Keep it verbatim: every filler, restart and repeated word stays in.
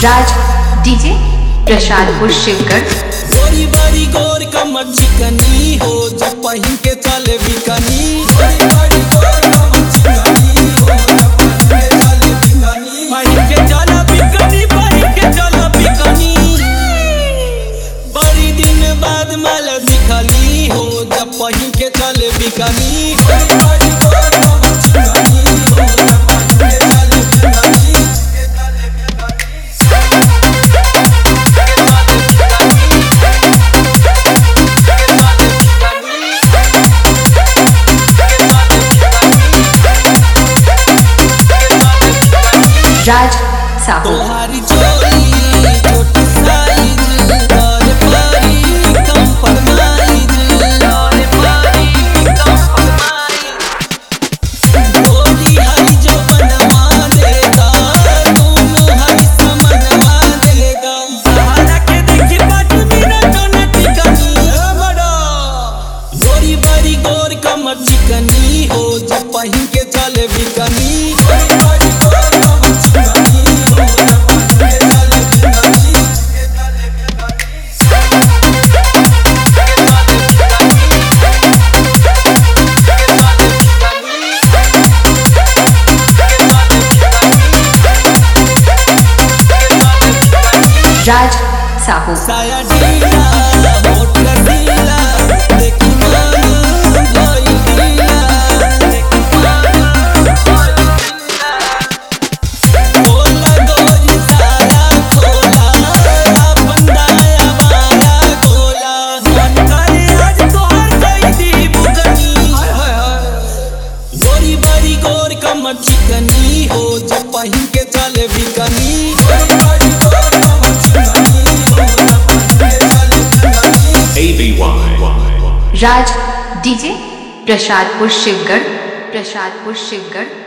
राज DJ Prasadpur Shivgarh. गोरी बारी गोर कमर चिकनी हो जब पहिन के चले बिकनी। गोरी बारी गोर कमर चिकनी हो जब पहिन के चले बिकनी। पहिन के चला बिकनी पहिन के चला बिकनी। बड़ी दिन बाद माल दिखली हो जब पहिन के चले बिकनी। गोरी बारी गोर कमर चिकनी हो जब पहिन के चले बिकनी। राज साहू तोहारी चोली छोटी साइज और पारी कम फरमाइज और पारी कम फरमाइज। गोरी हरी जो बनवा देगा दोनों हरी समनवा देगा। सहारा के देखी बात मेरा तो न टिकनी बड़ा। गोरी बारी गोर कमर चिकनी हो जब पहिन के चले बिकनी। गोरी बारी गोर कमर राज साहू साया ढीला होठ रसीला देखी मन भइल ढीला। देखी मन भइल ढीला। खोला गोरी साया खोला अपन दाया वाला खोला। मन करे आज तोहर कैदी बुगनी। गोरी बारी गोर कमर चिकनी हो जब पहिन के चले बिकनी। गोरी बारी गोर कमर चिकनी हो जब पहिन के चले bikini. A B Y Raj DJ Prasadpur Shivgarh. Prasadpur Shivgarh.